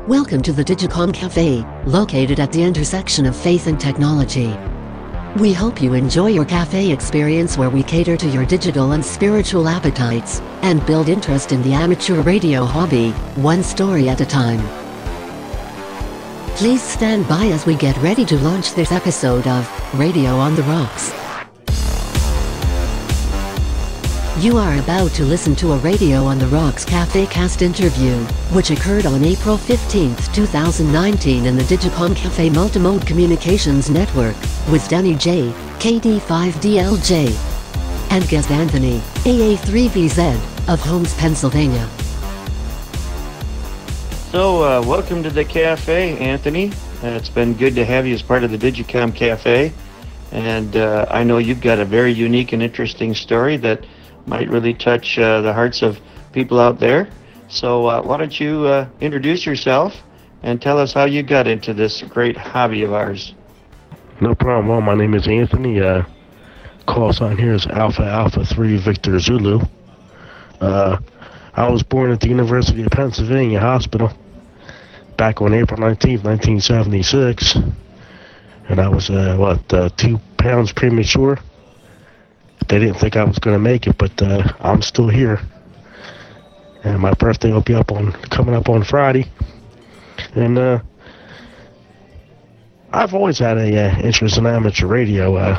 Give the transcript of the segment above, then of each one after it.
Welcome to the Digicom Cafe, located at the intersection of faith and technology. We hope you enjoy your cafe experience where we cater to your digital and spiritual appetites, and build interest in the amateur radio hobby, one story at a time. Please stand by as we get ready to launch this episode of Radio on the Rocks. You are about to listen to a Radio on the Rocks Cafe Cast interview, which occurred on April 15, 2019 in the Digicom Cafe Multimode Communications Network, with Danny J, KD5DLJ, and guest Anthony, AA3VZ, of Holmes, Pennsylvania. So, welcome to the cafe, Anthony. It's been good to have you as part of the Digicom Cafe, and I know you've got a very unique and interesting story that might really touch the hearts of people out there. So why don't you introduce yourself and tell us how you got into this great hobby of ours. No problem. Well, my name is Anthony. Call sign here is Alpha Alpha 3 Victor Zulu. I was born at the University of Pennsylvania Hospital back on April 19th, 1976. And I was, 2 pounds premature. They didn't think I was going to make it, but I'm still here. And my birthday will be coming up on Friday. And I've always had a interest in amateur radio.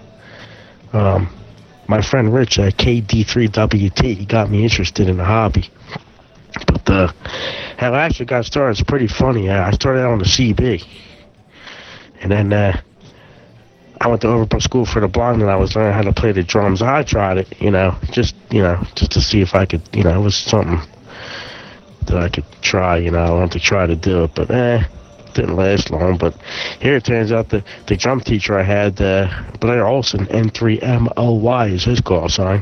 My friend Rich, KD3WT, he got me interested in the hobby. But how I actually got started is pretty funny. I started out on the CB. And then I went to Overbrook School for the Blind, and I was learning how to play the drums. I tried it, just to see if I could, it was something that I could try, I wanted to try to do it, but didn't last long. But here it turns out the drum teacher I had, Blair Olson, N3MOY is his call sign.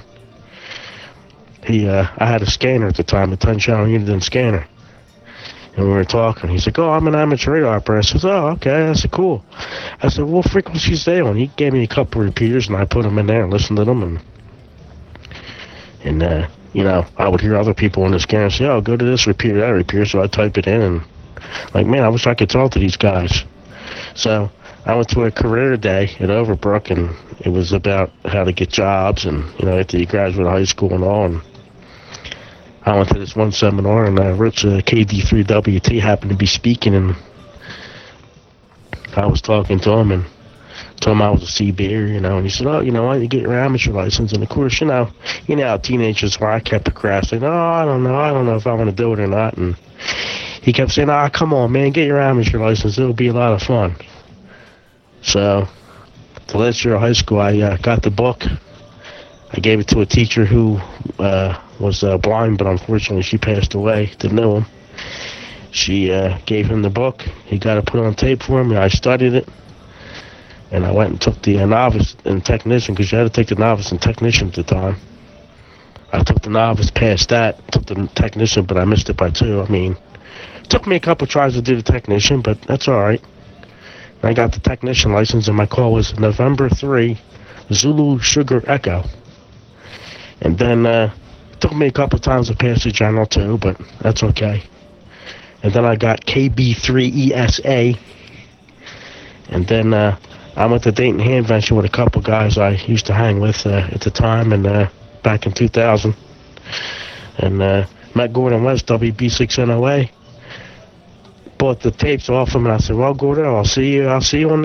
I had a scanner at the time, a 10-channel unit scanner. And we were talking. He's like, "Oh, I'm an amateur radio operator." I said, "Oh, okay." I said, "Cool." I said, "What frequencies they on?" He gave me a couple of repeaters, and I put them in there and listened to them. And I would hear other people in the scanner say, "Oh, go to this repeater, that repeater." So I type it in, and man, I wish I could talk to these guys. So I went to a career day at Overbrook, and it was about how to get jobs, and after you graduate high school and all. And I went to this one seminar, and Rich, KD3WT, happened to be speaking, and I was talking to him and told him I was a CBer, and he said, "Oh, why don't you get your amateur license?" And of course, how teenagers were. I kept procrastinating. "Oh, I don't know if I want to do it or not." And he kept saying, "Come on, man, get your amateur license. It'll be a lot of fun." So the last year of high school, I got the book. I gave it to a teacher who was blind, but unfortunately she passed away. Didn't know him. She gave him the book. He got it put on tape for me. I studied it, and I went and took the novice and technician, because you had to take the novice and technician at the time. I took the novice, passed that, took the technician, but I missed it by 2. It took me a couple tries to do the technician, but that's all right. And I got the technician license, and my call was November 3, Zulu Sugar Echo. And then it took me a couple times to pass the general too, but that's okay. And then I got KB3ESA. And then I went to Dayton Hand Venture with a couple guys I used to hang with at the time, and back in 2000. And met Gordon West, WB6NOA. Bought the tapes off him, and I said, "Well, Gordon, I'll see you on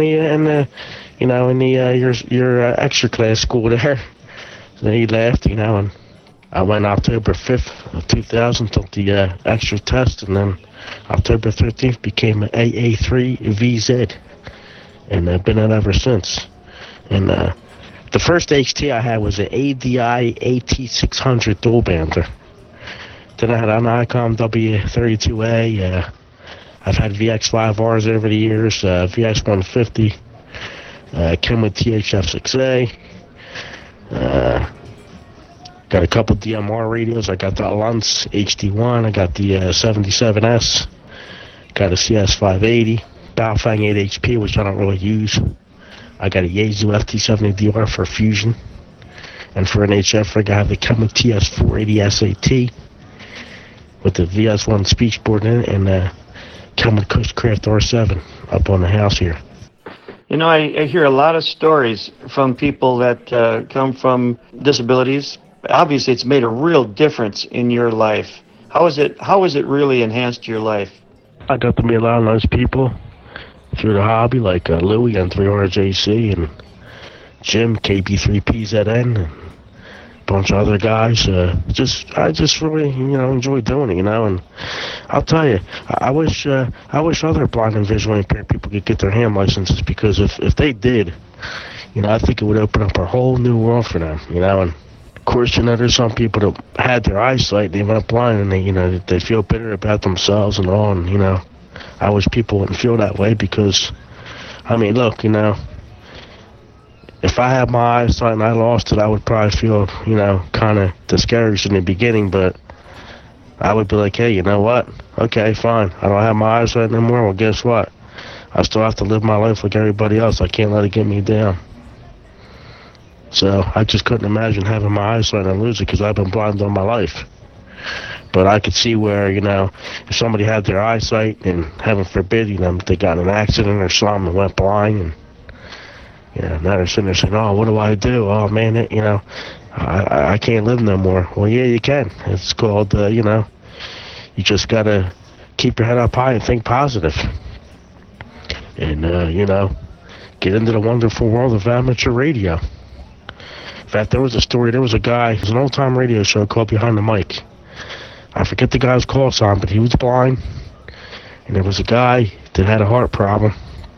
your extra class school there." Then he left, and I went October 5th of 2000, took the extra test, and then October 13th became an AA3VZ, and I've been it ever since. And the first HT I had was an ADI AT600 dual bander. Then I had an ICOM W32A. I've had VX5Rs over the years, VX150, Kenwood THF6A. Got a couple DMR radios. I got the Alliance HD1. I got the 77S. Got a CS580. Baofeng 8HP, which I don't really use. I got a Yaesu FT70DR for fusion. And for an HF rig, I have the Kenwood TS480 SAT with the VS1 speech board in it, and Kelman Kush Craft R7 up on the house here. You know, I hear a lot of stories from people that come from disabilities. Obviously, it's made a real difference in your life. How has it really enhanced your life? I got to meet a lot of nice people through the hobby, like Louie on 300JC and Jim KB3PZN and a bunch of other guys. I just really enjoy doing it, and I'll tell you, I wish other blind and visually impaired people could get their hand licenses, because if they did, I think it would open up a whole new world for them, and of course, there's some people that had their eyesight, they went blind, and they feel bitter about themselves and all, and I wish people wouldn't feel that way, because look, if I had my eyesight and I lost it, I would probably feel, kind of discouraged in the beginning, but I would be like, hey, you know what? Okay, fine. I don't have my eyesight anymore. Well, guess what? I still have to live my life like everybody else. I can't let it get me down. So I just couldn't imagine having my eyesight and lose it, because I've been blind all my life. But I could see where, if somebody had their eyesight and, heaven forbid, they got in an accident or something and went blind, and now they're sitting there saying, oh, what do I do? Oh, man, I can't live no more. Well, yeah, you can. It's called, you just got to keep your head up high and think positive. And, get into the wonderful world of amateur radio. In fact, there was a guy, it was an old-time radio show called Behind the Mic. I forget the guy's call sign, but he was blind. And there was a guy that had a heart problem.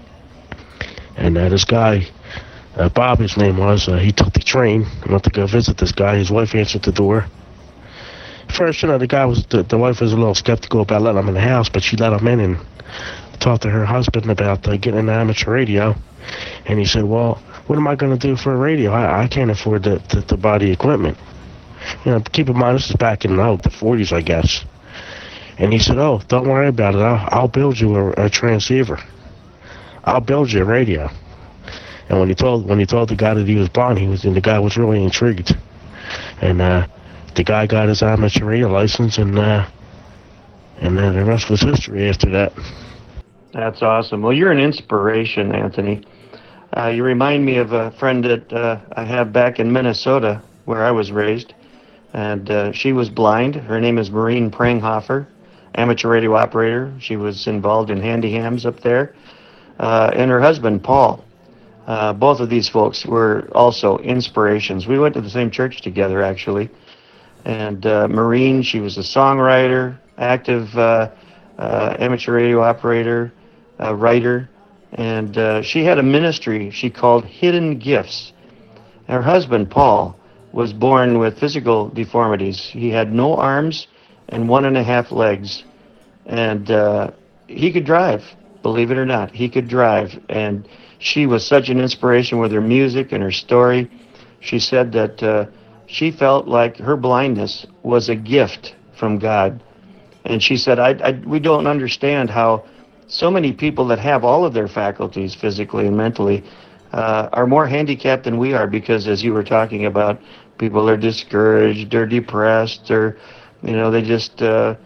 And this guy, Bob, his name was, he took the train and went to go visit this guy. His wife answered the door. First, the wife was a little skeptical about letting him in the house, but she let him in and talked to her husband about getting into amateur radio. And he said, well, what am I going to do for a radio? I can't afford to buy the equipment. Keep in mind, this is back in the 40s, I guess. And he said, oh, don't worry about it. I'll build you a transceiver. I'll build you a radio. And when he told the guy that he was blind, the guy was really intrigued. And the guy got his amateur radio license, and then the rest was history after that. That's awesome. Well, you're an inspiration, Anthony. You remind me of a friend that I have back in Minnesota, where I was raised. And she was blind. Her name is Maureen Pranghofer, amateur radio operator. She was involved in handy hams up there. And her husband, Paul. Both of these folks were also inspirations. We went to the same church together, actually. And Maureen, she was a songwriter, active amateur radio operator, writer. And she had a ministry she called Hidden Gifts. Her husband, Paul, was born with physical deformities. He had no arms and 1.5 legs. And he could drive, believe it or not. He could drive. And she was such an inspiration with her music and her story. She said that she felt like her blindness was a gift from God. And she said, we don't understand how so many people that have all of their faculties physically and mentally are more handicapped than we are, because, as you were talking about, people are discouraged or depressed, or, they just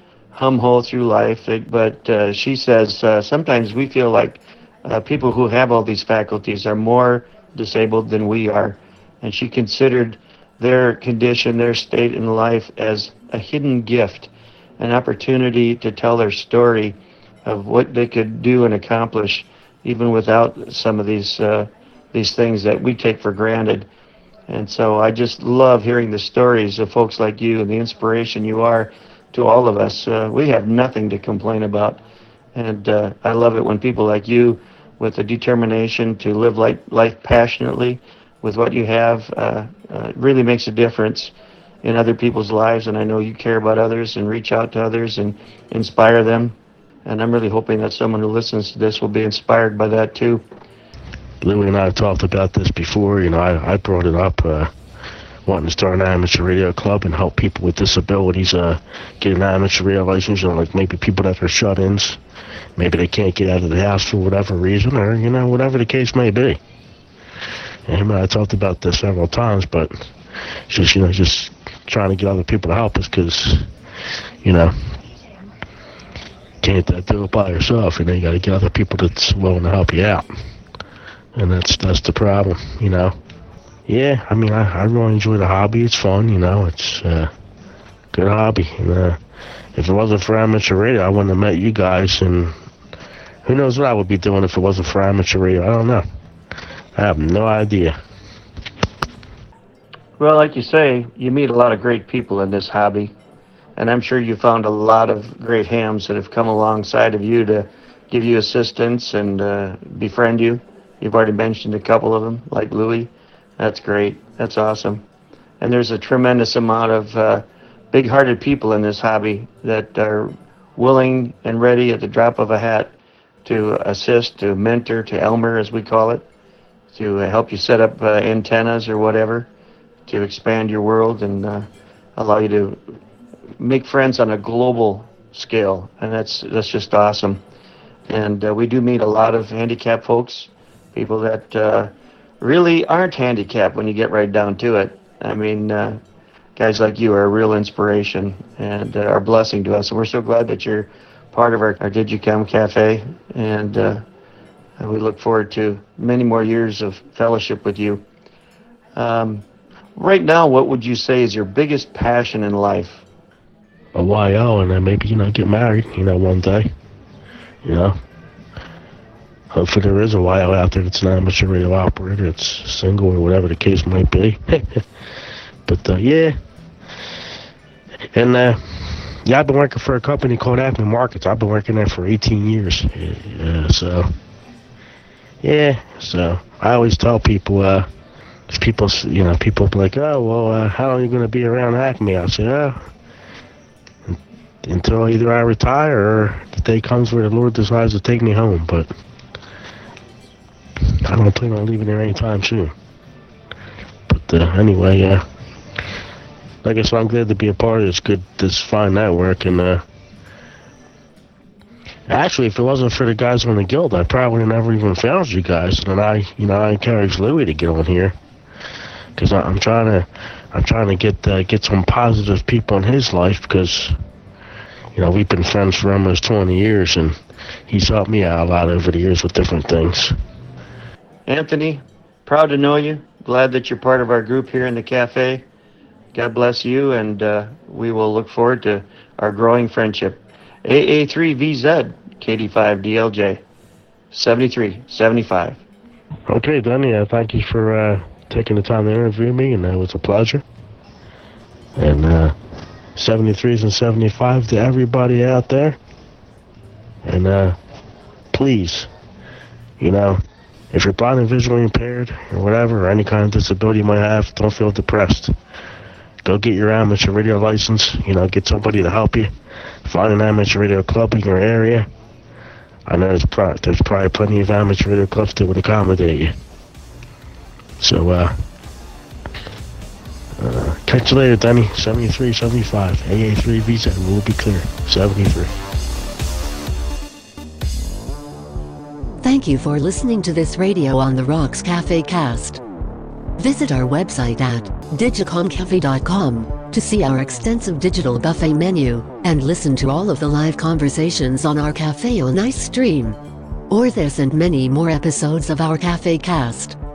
hum-ho through life. But she says sometimes we feel like people who have all these faculties are more disabled than we are. And she considered their condition, their state in life, as a hidden gift, an opportunity to tell their story of what they could do and accomplish even without some of these things that we take for granted. And so I just love hearing the stories of folks like you and the inspiration you are to all of us. We have nothing to complain about. And I love it when people like you, with the determination to live life passionately with what you have, really makes a difference in other people's lives. And I know you care about others and reach out to others and inspire them. And I'm really hoping that someone who listens to this will be inspired by that too. Louie and I have talked about this before. I brought it up, wanting to start an amateur radio club and help people with disabilities get an amateur radio license. Like maybe people that are shut-ins, maybe they can't get out of the house for whatever reason, or whatever the case may be. And him and I talked about this several times, but just trying to get other people to help us, because can't do it by yourself. You know, you got to get other people that's willing to help you out. And that's the problem. Yeah, I mean, I really enjoy the hobby. It's fun, it's a good hobby. And if it wasn't for amateur radio, I wouldn't have met you guys, and who knows what I would be doing if it wasn't for amateur radio. I don't know. I have no idea. Well, like you say, you meet a lot of great people in this hobby, and I'm sure you found a lot of great hams that have come alongside of you to give you assistance and befriend you. You've already mentioned a couple of them, like Louie. That's great. That's awesome. And there's a tremendous amount of big-hearted people in this hobby that are willing and ready at the drop of a hat to assist, to mentor, to Elmer, as we call it, to help you set up antennas or whatever, to expand your world and allow you to make friends on a global scale. And that's just awesome. And we do meet a lot of handicapped folks, people that really aren't handicapped when you get right down to it. I mean, guys like you are a real inspiration and are a blessing to us. And we're so glad that you're part of our Digicom Cafe. And we look forward to many more years of fellowship with you. Right now, what would you say is your biggest passion in life? A YO, and then maybe, get married, one day. Hopefully there is a YO out there that's an amateur radio operator, it's single or whatever the case might be. But, yeah. And, yeah, I've been working for a company called Acme Markets. I've been working there for 18 years. So I always tell people, people be like, oh, well, how long are you going to be around Acme? I say, until either I retire or the day comes where the Lord decides to take me home. But I don't plan on leaving there anytime soon. But anyway, like I said, I'm glad to be a part of this fine network. And actually, if it wasn't for the guys on the guild, I probably never even found you guys. And I encourage Louie to get on here because I'm trying to get some positive people in his life because we've been friends for almost 20 years, and he's helped me out a lot over the years with different things. Anthony, proud to know you. Glad that you're part of our group here in the cafe. God bless you, and we will look forward to our growing friendship. AA3VZ, KD5DLJ, 7375. Okay, Danny, thank you for taking the time to interview me, and it was a pleasure. And 73s and 75 to everybody out there. And please, if you're blind and visually impaired or whatever, or any kind of disability you might have, don't feel depressed. Go get your amateur radio license. Get somebody to help you. Find an amateur radio club in your area. I know there's probably plenty of amateur radio clubs that would accommodate you. So, catch you later, Danny. 73, 75. AA3 VZ. We'll be clear. 73. Thank you for listening to this Radio on the Rocks Cafe cast. Visit our website at digicomcafe.com to see our extensive digital buffet menu and listen to all of the live conversations on our Cafe on Ice stream. Or this and many more episodes of our Cafe cast.